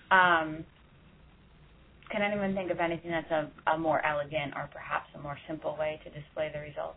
Can anyone think of anything that's a more elegant or perhaps a more simple way to display the results?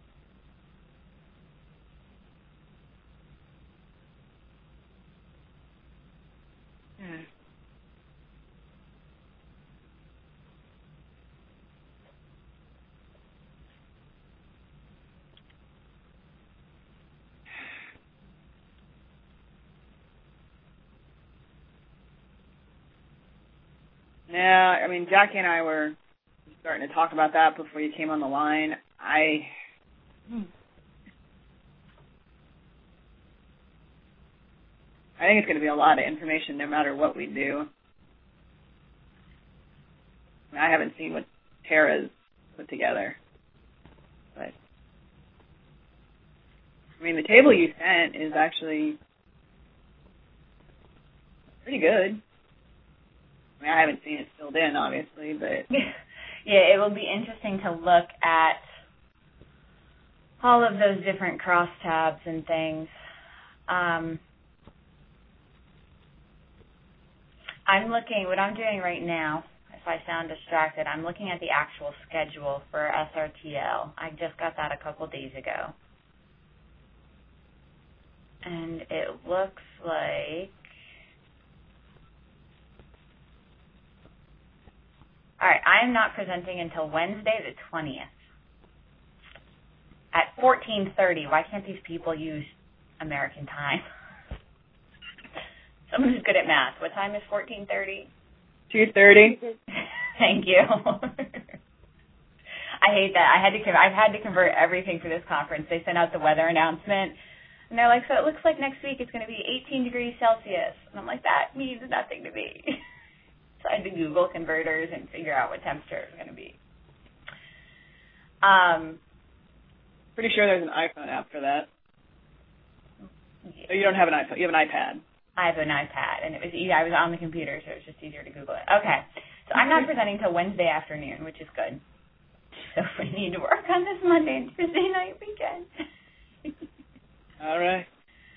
Yeah, I mean, Jackie and I were starting to talk about that before you came on the line. I think it's going to be a lot of information no matter what we do. I mean, I haven't seen what Tara's put together. But, I mean, the table you sent is actually pretty good. I mean, I haven't seen it filled in, obviously, but... Yeah, it will be interesting to look at all of those different crosstabs and things. I'm looking, what I'm doing right now, if I sound distracted, I'm looking at the actual schedule for SRTL. I just got that a couple days ago. And it looks like... All right, I am not presenting until Wednesday the 20th at 14:30. Why can't these people use American time? Someone who's good at math. What time is 14:30? 2:30. Thank you. I hate that. I've had to convert everything for this conference. They sent out the weather announcement, and they're like, so it looks like next week it's going to be 18 degrees Celsius. And I'm like, that means nothing to me. So I had to Google converters and figure out what temperature it was going to be. Pretty sure there's an iPhone app for that. Yeah. Oh, you don't have an iPhone. You have an iPad. I have an iPad, and I was on the computer, so it was just easier to Google it. Okay. So I'm not presenting until Wednesday afternoon, which is good. So we need to work on this Monday and Tuesday night weekend. All right.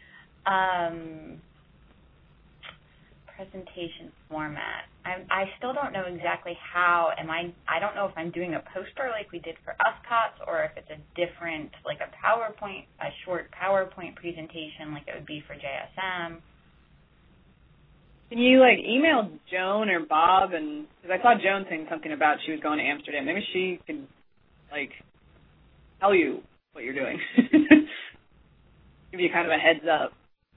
Presentation format. I still don't know exactly how. I don't know if I'm doing a poster like we did for USCOTS or if it's a different, like a short PowerPoint presentation like it would be for JSM. Can you, email Joan or Bob? Because I saw Joan saying something about she was going to Amsterdam. Maybe she can, tell you what you're doing. Give you kind of a heads up.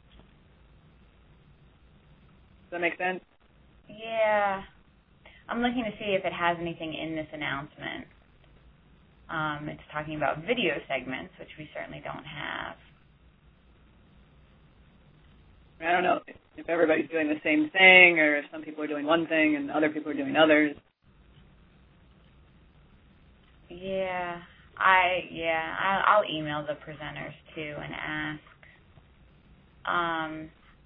Does that make sense? Yeah. I'm looking to see if it has anything in this announcement. It's talking about video segments, which we certainly don't have. I don't know if everybody's doing the same thing or if some people are doing one thing and other people are doing others. Yeah. I'll email the presenters too and ask.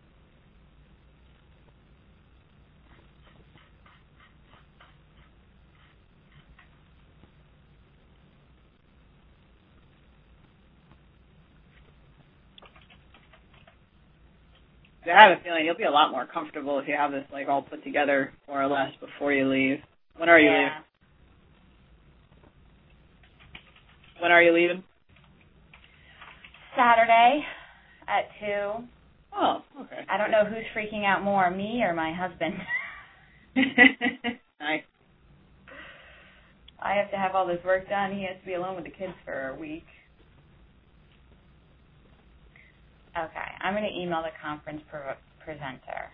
I have a feeling you'll be a lot more comfortable if you have this all put together more or less before you leave. When are you leaving? When are you leaving? Saturday at 2. Oh, okay. I don't know who's freaking out more, me or my husband. Nice. I have to have all this work done. He has to be alone with the kids for a week. Okay, I'm going to email the conference presenter.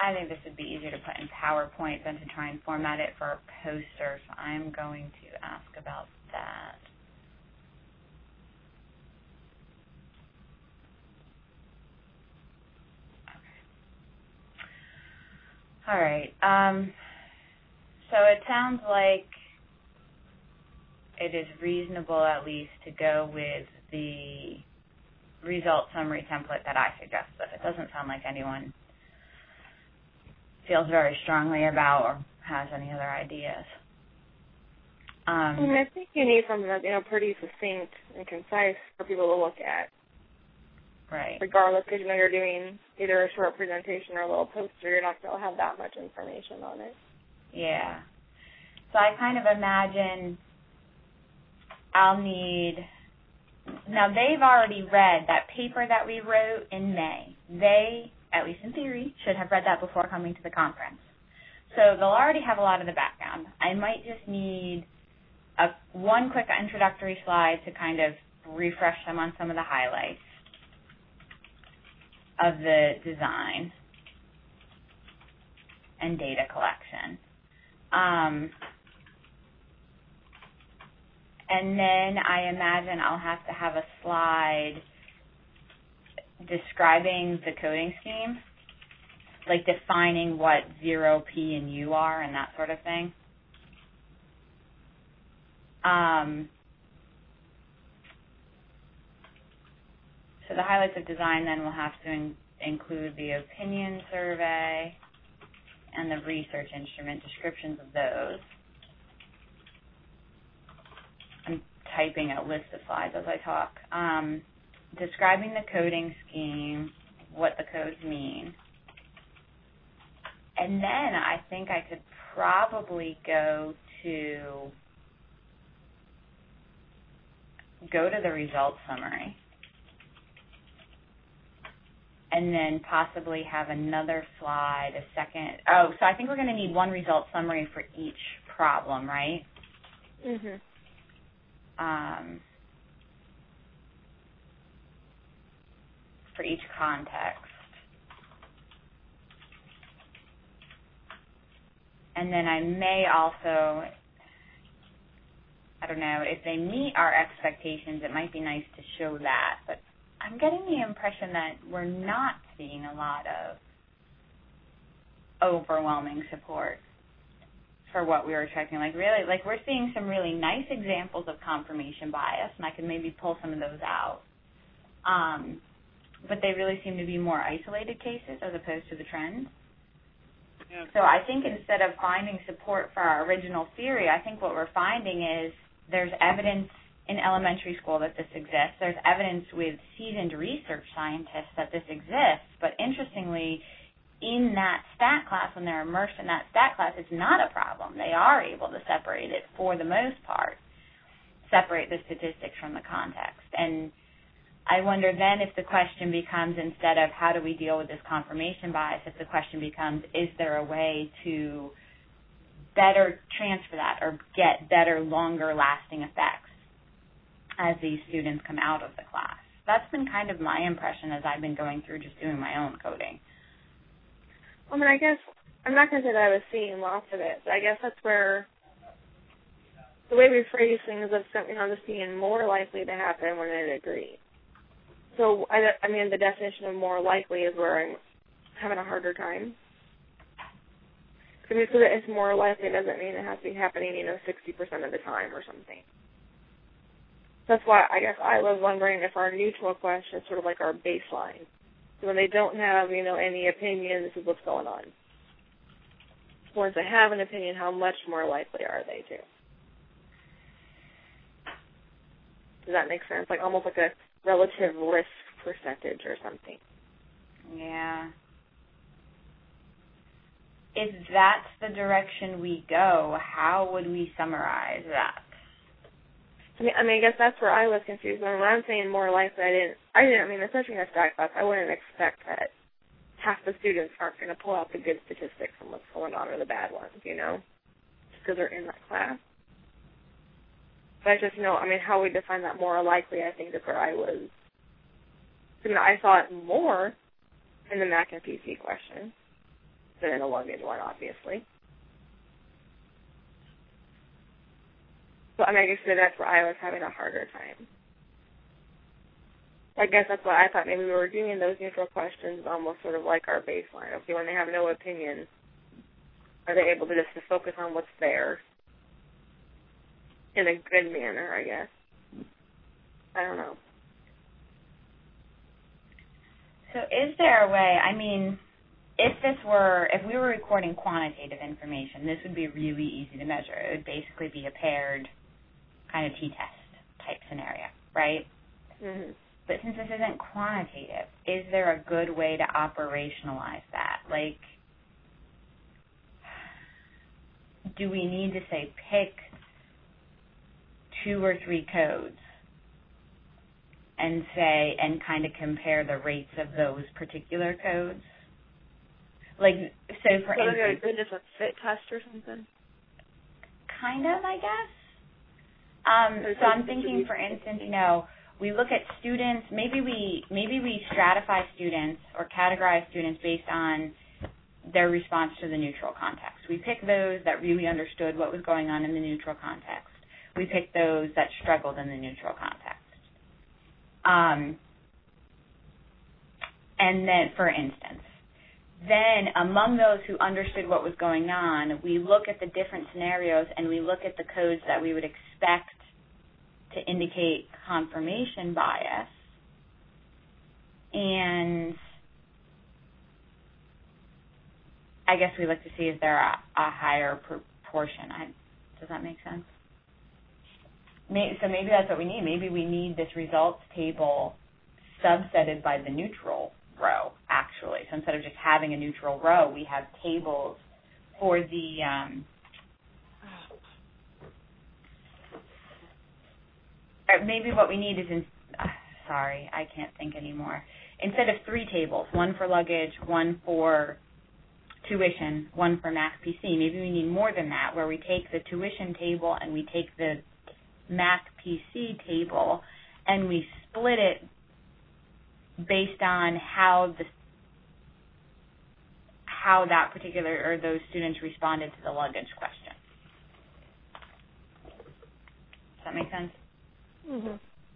I think this would be easier to put in PowerPoint than to try and format it for a poster, so I'm going to ask about that. All right. So it sounds like it is reasonable, at least, to go with the result summary template that I suggested. It doesn't sound like anyone feels very strongly about or has any other ideas. I think you need something that's pretty succinct and concise for people to look at. Right. Regardless, because you're doing either a short presentation or a little poster, you're not going to have that much information on it. Yeah. So I kind of imagine I'll need. Now, they've already read that paper that we wrote in May. They, at least in theory, should have read that before coming to the conference. So they'll already have a lot of the background. I might just need one quick introductory slide to kind of refresh them on some of the highlights of the design and data collection. And then I imagine I'll have to have a slide describing the coding scheme, like defining what 0, P, and U are and that sort of thing. So the highlights of design then will have to include the opinion survey and the research instrument descriptions of those. I'm typing a list of slides as I talk. Describing the coding scheme, what the codes mean. And then I think I could probably go to the results summary. And then possibly have another slide, a second. Oh, so I think we're going to need one result summary for each problem, right? Mhm. For each context. And then I may also, I don't know, if they meet our expectations, it might be nice to show that. But I'm getting the impression that we're not seeing a lot of overwhelming support for what we were expecting. Really, we're seeing some really nice examples of confirmation bias, and I could maybe pull some of those out. But they really seem to be more isolated cases as opposed to the trends. Yeah. So I think instead of finding support for our original theory, I think what we're finding is there's evidence in elementary school that this exists. There's evidence with seasoned research scientists that this exists. But interestingly, in that stat class, when they're immersed in that stat class, it's not a problem. They are able to separate it for the most part, separate the statistics from the context. And I wonder then if the question becomes, instead of how do we deal with this confirmation bias, if the question becomes, is there a way to better transfer that or get better, longer-lasting effects as these students come out of the class? That's been kind of my impression as I've been going through just doing my own coding. I mean, I guess I'm not going to say that I was seeing lots of it, but I guess that's where the way we phrase things is something I'm just being more likely to happen when I agree. So, I mean, the definition of more likely is where I'm having a harder time. Because it's more likely doesn't mean it has to be happening, 60% of the time or something. That's why I guess I was wondering if our neutral question is sort of like our baseline. So when they don't have, any opinion, this is what's going on. Once they have an opinion, how much more likely are they to? Does that make sense? Almost like a relative risk percentage or something. Yeah. If that's the direction we go, how would we summarize that? I mean, I guess that's where I was confused. When I'm saying more likely, I mean, especially in a stat class, I wouldn't expect that half the students aren't going to pull out the good statistics from what's going on or the bad ones, just because they're in that class. But how we define that more likely, I think, is where I was. I saw it more in the Mac and PC question. than in a luggage one, obviously. So, I guess that's where I was having a harder time. I guess that's what I thought. Maybe we were doing those neutral questions almost sort of like our baseline. Okay, when they have no opinion, are they able to just focus on what's there in a good manner, I guess? I don't know. So is there a way, if we were recording quantitative information, this would be really easy to measure. It would basically be a paired kind of t-test type scenario, right? Mm-hmm. But since this isn't quantitative, is there a good way to operationalize that? Like, do we need to, say, pick 2 or 3 codes and kind of compare the rates of those particular codes? Like, so for instance, just a fit test or something? Kind of, I guess. So I'm thinking, for instance, we look at students, maybe we stratify students or categorize students based on their response to the neutral context. We pick those that really understood what was going on in the neutral context. We pick those that struggled in the neutral context. And then, for instance, then among those who understood what was going on, we look at the different scenarios and we look at the codes that we would expect to indicate confirmation bias. And I guess we look to see if there are a higher proportion. Does that make sense? So maybe that's what we need. Maybe we need this results table subsetted by the neutral row, actually. So instead of just having a neutral row, we have tables for the maybe what we need is sorry, I can't think anymore. Instead of 3 tables, 1 for luggage, 1 for tuition, 1 for Math PC, maybe we need more than that, where we take the tuition table and we take the Math PC table and we split it based on how that particular or those students responded to the luggage question. Does that make sense? Mm-hmm.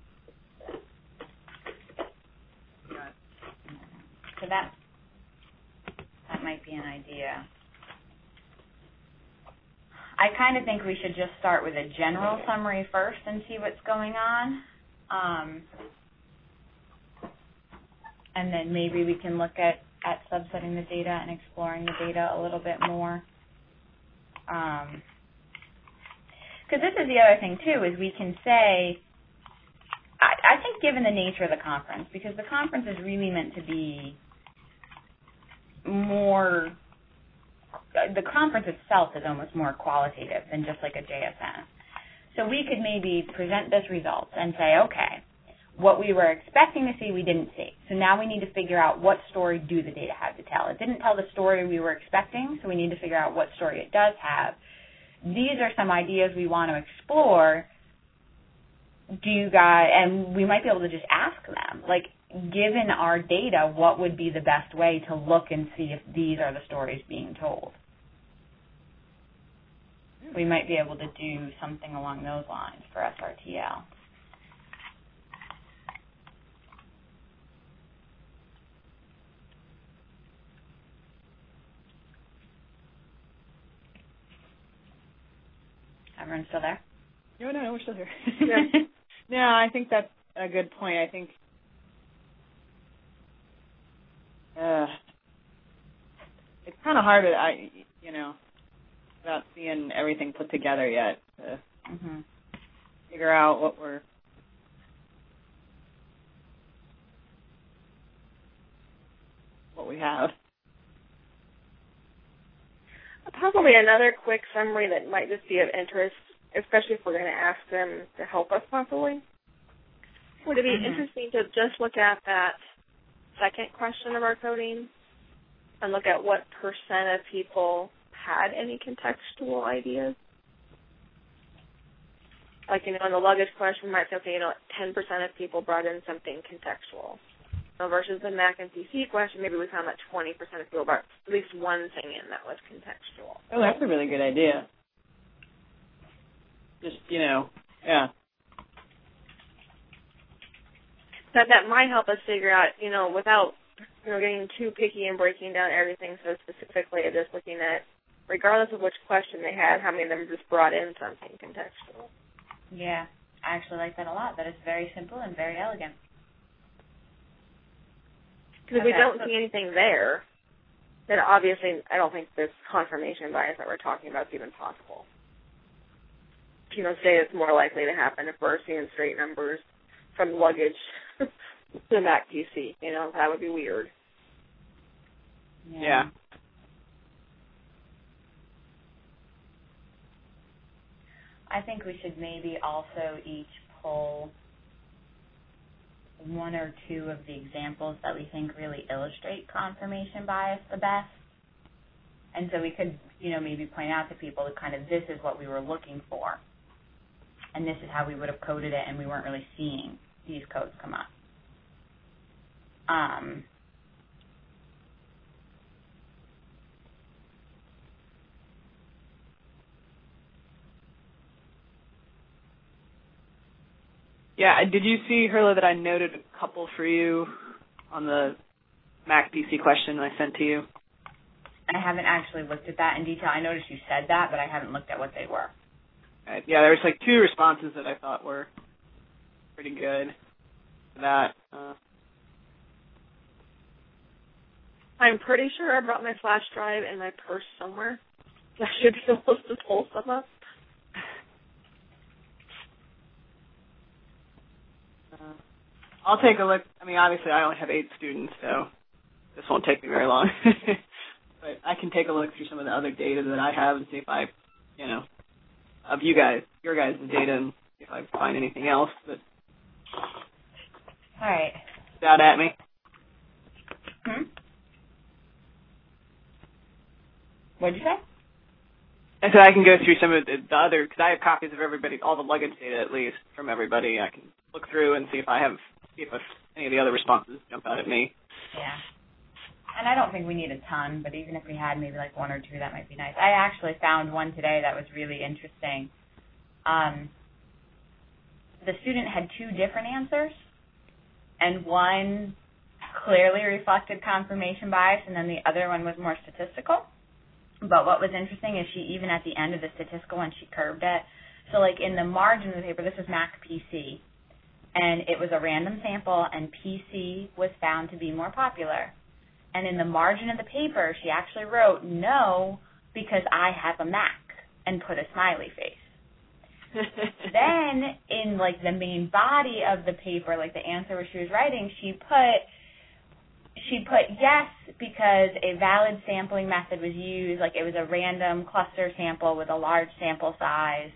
So that might be an idea. I kind of think we should just start with a general summary first and see what's going on. And then maybe we can look at subsetting the data and exploring the data a little bit more. Because this is the other thing, too, is we can say, I think given the nature of the conference, because the conference is really meant to be more, the conference itself is almost more qualitative than just like a JSN. So we could maybe present this results and say, okay, what we were expecting to see, we didn't see. So now we need to figure out what story do the data have to tell. It didn't tell the story we were expecting, so we need to figure out what story it does have. These are some ideas we want to explore. Do you guys, and we might be able to just ask them, like, given our data, what would be the best way to look and see if these are the stories being told? We might be able to do something along those lines for SRTL. Everyone still there? No, we're still here. Yeah. No, I think that's a good point. I think it's kind of hard without seeing everything put together yet to figure out what we have. Probably another quick summary that might just be of interest, especially if we're going to ask them to help us possibly. Would it be interesting to just look at that second question of our coding and look at what % of people had any contextual ideas? Like, in the luggage question, we might say, okay, 10% of people brought in something contextual. So versus the Mac and PC question, maybe we found that 20% of people brought at least one thing in that was contextual. Oh, that's a really good idea. Just, yeah. That might help us figure out, without, getting too picky and breaking down everything so specifically, just looking at, regardless of which question they had, how many of them just brought in something contextual. Yeah, I actually like that a lot. That is very simple and very elegant. Because if we don't see anything there, then obviously I don't think this confirmation bias that we're talking about is even possible. Say it's more likely to happen if we're seeing straight numbers from luggage to the Mac PC. That would be weird. Yeah. I think we should maybe also each pull one or two of the examples that we think really illustrate confirmation bias the best. And so we could, maybe point out to people that kind of this is what we were looking for. And this is how we would have coded it, and we weren't really seeing these codes come up. Yeah, did you see, Herla, that I noted a couple for you on the Mac PC question I sent to you? I haven't actually looked at that in detail. I noticed you said that, but I haven't looked at what they were. Right. Yeah, there was 2 responses that I thought were pretty good for that. I'm pretty sure I brought my flash drive in my purse somewhere. I should be able to pull some up. I'll take a look. Obviously I only have 8 students, so this won't take me very long. But I can take a look through some of the other data that I have and see if I, of your guys' data, and see if I find anything else that All right. out at me. What'd you say? And so I can go through some of the other, because I have copies of everybody, all the luggage data at least, from everybody. I can look through and see if any of the other responses jump out at me. Yeah. And I don't think we need a ton, but even if we had maybe 1 or 2, that might be nice. I actually found one today that was really interesting. The student had 2 different answers, and one clearly reflected confirmation bias, and then the other one was more statistical. But what was interesting is she, even at the end of the statistical one, she curved it. So, in the margin of the paper, this was Mac PC, and it was a random sample, and PC was found to be more popular. And in the margin of the paper, she actually wrote, no, because I have a Mac, and put a smiley face. Then, in, the main body of the paper, the answer where she was writing, she put yes because a valid sampling method was used, it was a random cluster sample with a large sample size,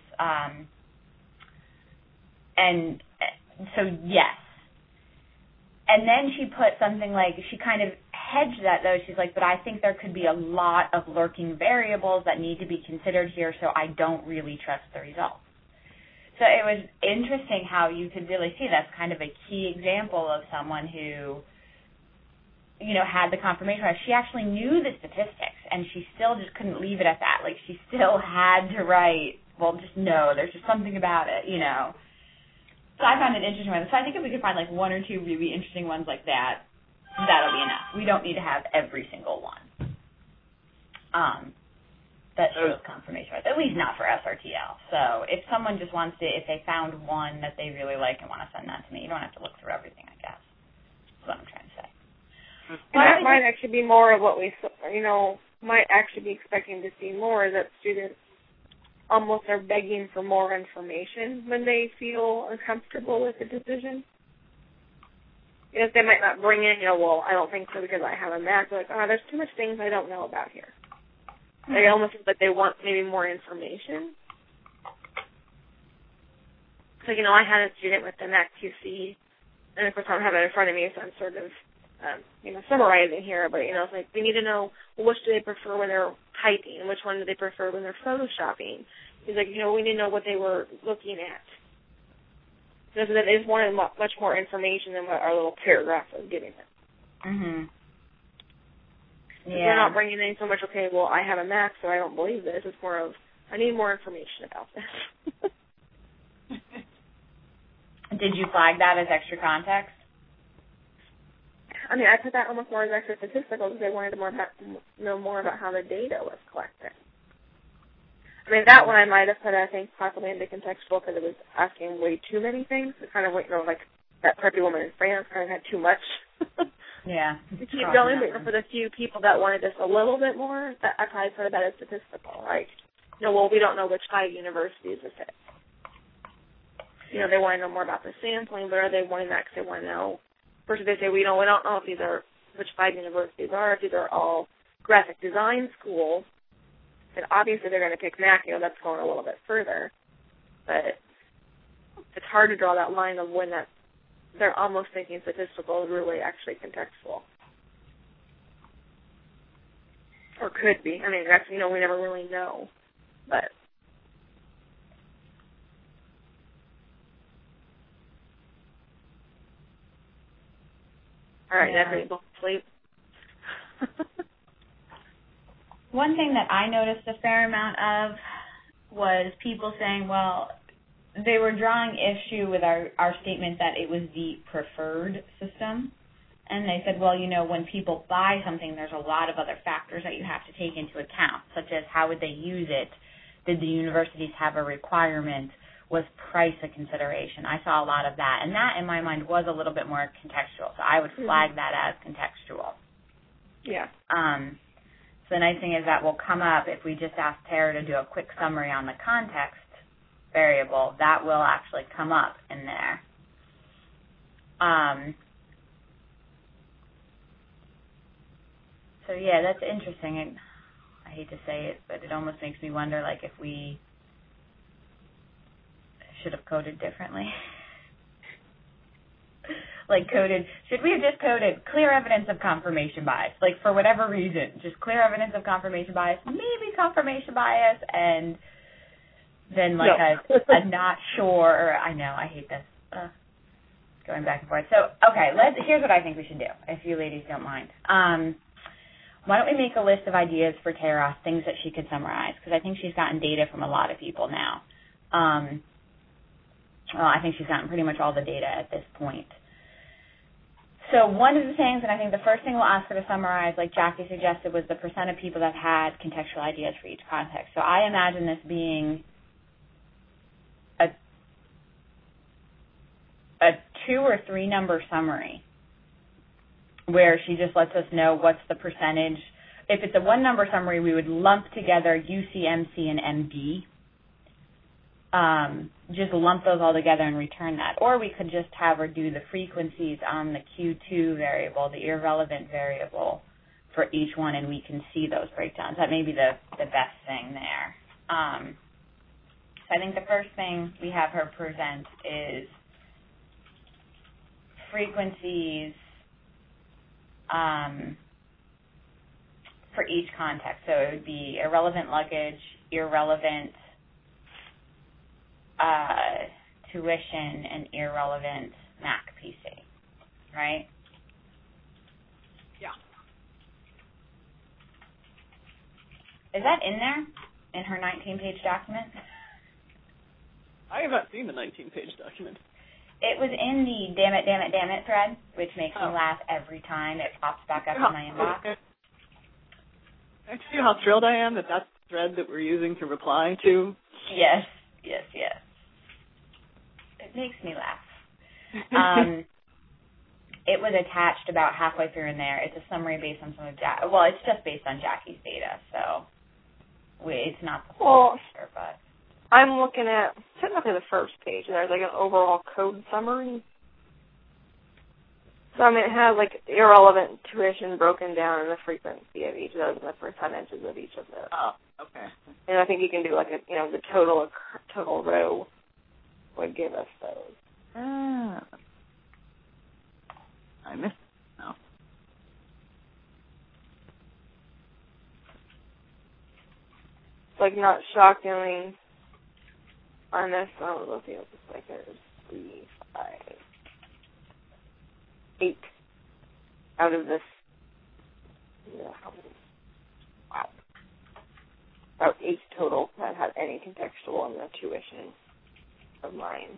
and so yes. And then she put something she kind of hedged that, though. She's but I think there could be a lot of lurking variables that need to be considered here, so I don't really trust the results. So it was interesting how you could really see that's kind of a key example of someone who, had the confirmation. She actually knew the statistics, and she still just couldn't leave it at that. She still had to write, well, just no, there's just something about it, So I found it interesting. So I think if we could find 1 or 2 really interesting ones like that, that'll be enough. We don't need to have every single one that shows confirmation bias, at least not for SRTL. So if someone just wants to, if they found one that they really like and want to send that to me, you don't have to look through everything, I guess. That's what I'm trying to say. And that might actually be more of what we, might actually be expecting to see more, is that students almost are begging for more information when they feel uncomfortable with the decision. They might not bring in, well, I don't think so because I have a Mac. They're there's too much things I don't know about here. They almost think that they want maybe more information. So, I had a student with the Mac QC, and of course I don't have it in front of me, so I'm sort of, summarizing here, but, we need to know, which do they prefer when they're typing, and which one do they prefer when they're photoshopping. He's we need to know what they were looking at. So that they just wanted much more information than what our little paragraph was giving them. Mhm. Yeah. They're not bringing in so much, okay, well, I have a max, so I don't believe this. It's more of, I need more information about this. Did you flag that as extra context? I mean, I put that almost more as extra statistical because they wanted to know more about how the data was collected. I mean, that one I might have put, I think, possibly into contextual because it was asking way too many things. It kind of, like that preppy woman in France kind of had too much. Yeah. To keep going, but for the few people that wanted just a little bit more, I probably put that as statistical. Like, well, we don't know which 5 universities this is. They want to know more about the sampling, but are they wanting that because they want to know? First, they say, we don't know if which 5 universities are, if these are all graphic design schools. And obviously they're going to pick Mac, that's going a little bit further. But it's hard to draw that line of when they're almost thinking statistical is really actually contextual. Or could be. I mean, that's, we never really know. But all right, yeah. Go sleep. One thing that I noticed a fair amount of was people saying, well, they were drawing issue with our statement that it was the preferred system. And they said, well, when people buy something, there's a lot of other factors that you have to take into account, such as how would they use it? Did the universities have a requirement? Was price a consideration? I saw a lot of that. And that, in my mind, was a little bit more contextual. So I would flag that as contextual. Yeah. So the nice thing is that will come up if we just ask Tara to do a quick summary on the context variable. That will actually come up in there. So, yeah, that's interesting. And I hate to say it, but it almost makes me wonder, like, if we should have coded differently. Should we have just coded clear evidence of confirmation bias? Like, for whatever reason, just clear evidence of confirmation bias, maybe confirmation bias, and then, like, a not sure, I know, I hate this, going back and forth. So, okay, here's what I think we should do, if you ladies don't mind. Why don't we make a list of ideas for Tara, things that she could summarize, because I think she's gotten data from a lot of people now. I think she's gotten pretty much all the data at this point. So one of the things, and I think the first thing we'll ask her to summarize, like Jackie suggested, was the percent of people that had contextual ideas for each context. So I imagine this being a 2 or 3 number summary where she just lets us know what's the percentage. If it's a 1 number summary, we would lump together UC, MC, and MD. Just lump those all together and return that. Or we could just have her do the frequencies on the Q2 variable, the irrelevant variable for each one, and we can see those breakdowns. That may be the best thing there. So I think the first thing we have her present is frequencies for each context. So it would be irrelevant luggage, irrelevant tuition, and irrelevant Mac PC, right? Yeah. Is that in there, in her 19-page document? I have not seen the 19-page document. It was in the damn it thread, which makes me laugh every time it pops back up in my inbox. Can I tell you how thrilled I am that that's the thread that we're using to reply to? Yes. It makes me laugh. It was attached about halfway through in there. It's a summary based on some of it's just based on Jackie's data, so it's not the full picture, but I'm looking at technically the first page, and there's like an overall code summary. So, I mean, it has like irrelevant tuition broken down in the frequency of each of those and the percentages of each of those. Oh, okay. And I think you can do like the total row would give us those. I missed it. No. Like, not shockingly, on this one, let's see, it's like there's 3, 5, 8 out of this, about 8 total that had any contextual in the tuition of mine.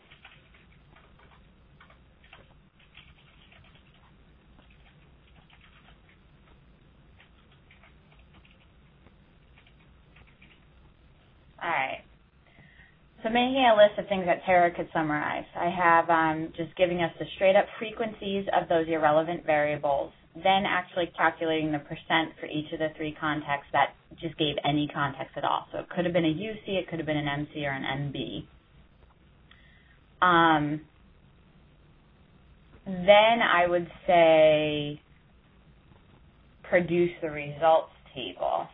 All right. So making a list of things that Tara could summarize. I have just giving us the straight-up frequencies of those irrelevant variables, then actually calculating the percent for each of the 3 contexts that just gave any context at all. So it could have been a UC, it could have been an MC, or an MB. Then I would say produce the results table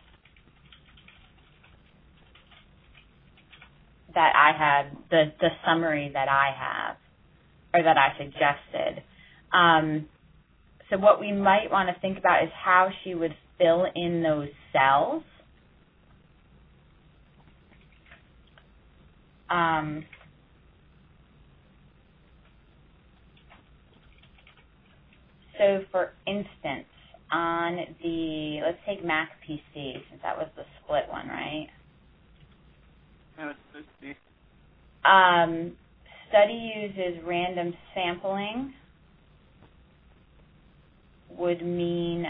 that I had, the summary that I have, or that I suggested. So what we might want to think about is how she would fill in those cells. So for instance, on the, let's take Mac PC, since that was the split one, right? No, it's supposed to be. Study uses random sampling would mean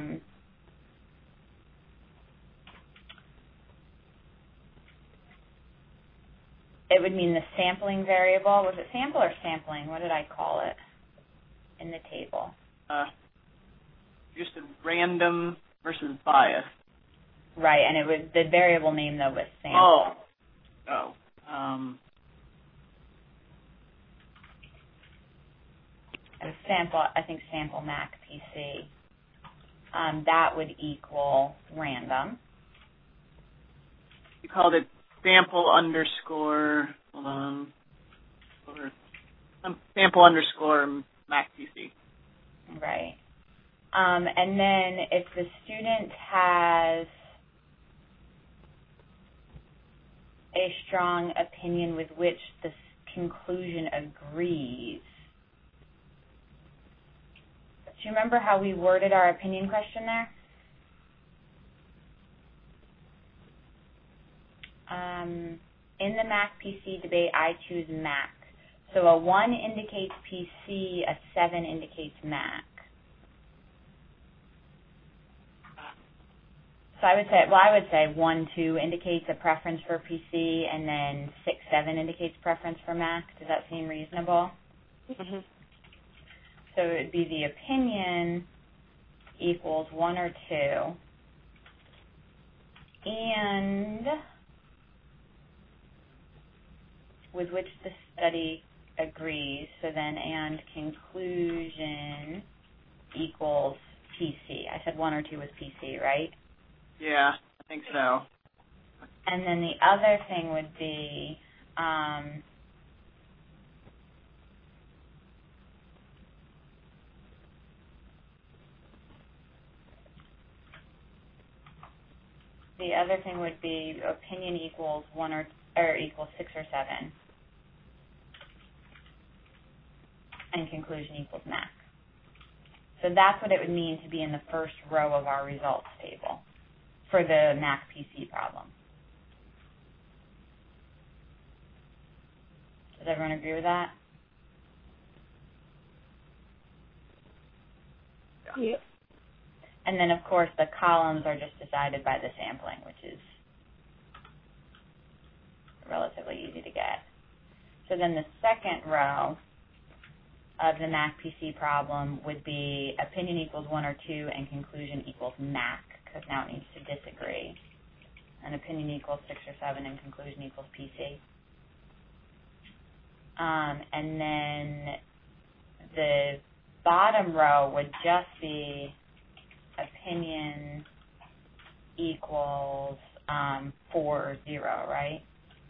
it would mean the sampling variable. Was it sample or sampling? What did I call it in the table? Just a random versus bias. Right, and it was the variable name though was sample. And sample, I think sample Mac PC. That would equal random. You called it sample underscore, hold on, sample underscore Mac PC. Right. And then if the student has a strong opinion with which the conclusion agrees. Do you remember how we worded our opinion question there? In the Mac PC debate, I choose Mac. So a 1 indicates PC, a 7 indicates Mac. So I would say 1, 2 indicates a preference for PC, and then 6, 7 indicates preference for Mac. Does that seem reasonable? Mm-hmm. So it would be the opinion equals 1 or 2, and with which the study agrees. So then and conclusion equals PC. I said 1 or 2 was PC, right? Yeah, I think so. And then the other thing would be opinion equals 1 or equals 6 or 7, and conclusion equals Mac. So that's what it would mean to be in the first row of our results table for the Mac PC problem. Does everyone agree with that? Yep. And then, of course, the columns are just decided by the sampling, which is relatively easy to get. So then the second row of the Mac PC problem would be opinion equals 1 or 2 and conclusion equals Mac, because now it needs to disagree. And opinion equals 6 or 7 and conclusion equals PC. And then the bottom row would just be opinion equals 4, 0, right?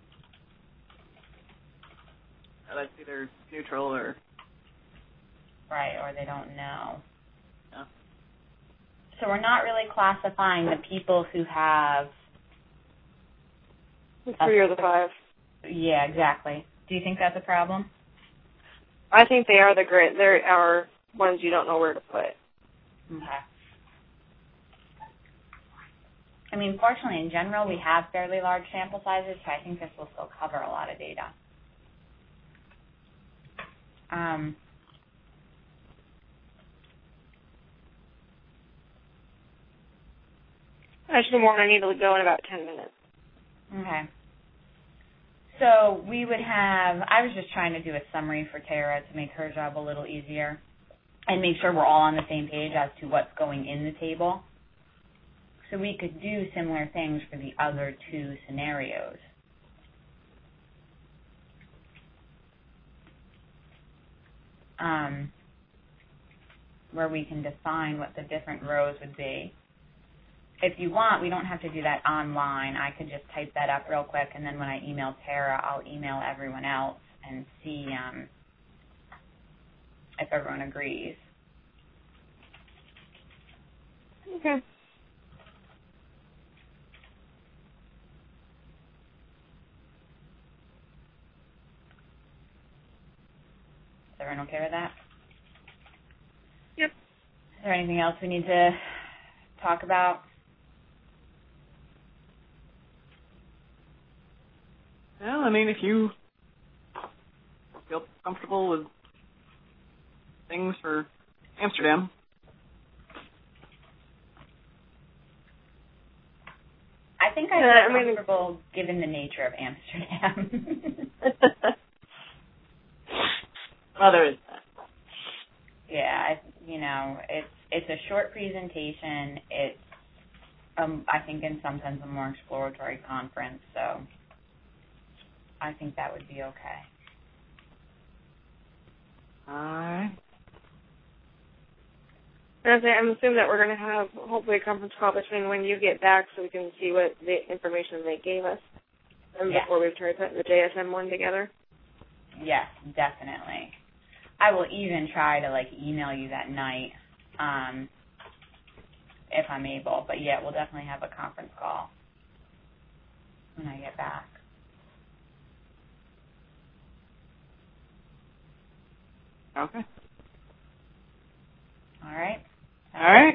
That's either neutral or... Right, or they don't know. Yeah. So we're not really classifying the people who have... The 3 or the 5. Yeah, exactly. Do you think that's a problem? I think they are the gray. They are ones you don't know where to put. Okay. I mean, fortunately, in general, we have fairly large sample sizes, so I think this will still cover a lot of data. Actually, Warren, I need to go in about 10 minutes. Okay. So we would have, I was just trying to do a summary for Tara to make her job a little easier and make sure we're all on the same page as to what's going in the table. So we could do similar things for the other two scenarios. Where we can define what the different rows would be. If you want, we don't have to do that online. I could just type that up real quick, and then when I email Tara, I'll email everyone else and see if everyone agrees. Okay. Is everyone okay with that? Yep. Is there anything else we need to talk about? Well, I mean, if you feel comfortable with things for Amsterdam. I think I feel comfortable given the nature of Amsterdam. Well, there is that. Yeah, it's a short presentation. It's, I think, in some sense, a more exploratory conference, so I think that would be okay. All right. I'm assuming that we're going to have, hopefully, a conference call between when you get back so we can see what the information they gave us and before we try putting the JSM one together. Yes, definitely. I will even try to, email you that night if I'm able. But, yeah, we'll definitely have a conference call when I get back. Okay. All right. All right.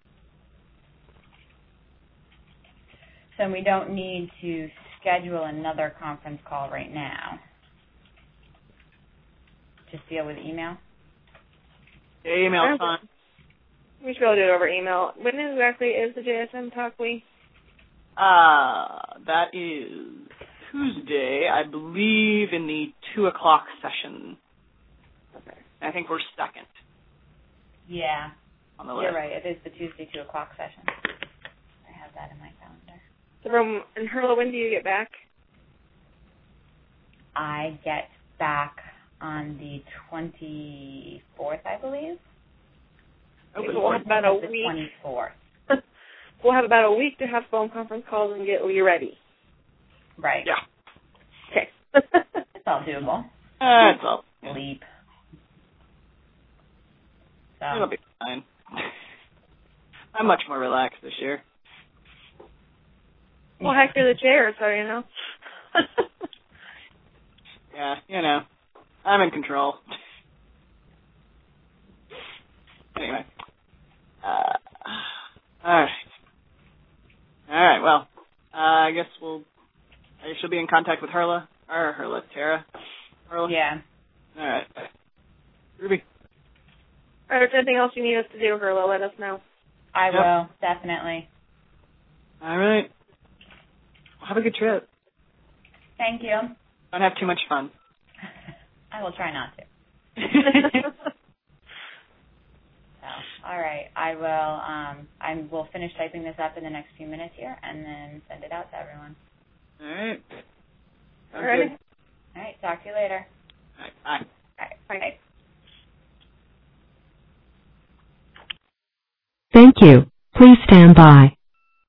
So we don't need to schedule another conference call right now. Just deal with email? Yeah, email's fine. We should be able to do it over email. When exactly is the JSM talk week? That is Tuesday, I believe, in the 2 o'clock session. Okay. I think we're second. Yeah. On the list. You're right. It is the Tuesday 2 o'clock session. I have that in my calendar. So and Hurla, when do you get back? I get back on the 24th, I believe. Okay, so we'll have about a week. 24th. We'll have about a week to have phone conference calls and get you ready. Right. Yeah. Okay. It's all doable. It's all. Sleep. So. It'll be fine. I'm much more relaxed this year. Well, heck, you're the chair, so you know. Yeah, I'm in control. Anyway. All right, well, I guess I should be in contact with Tara. Hurla? Yeah. All right. Ruby? All right, if there's anything else you need us to do, Hurla, let us know. I will, definitely. All right. Well, have a good trip. Thank you. Don't have too much fun. I will try not to. So, all right. I will finish typing this up in the next few minutes here and then send it out to everyone. All right. All right. All right. Talk to you later. All right. Bye. All right. Bye. Thank you. Please stand by.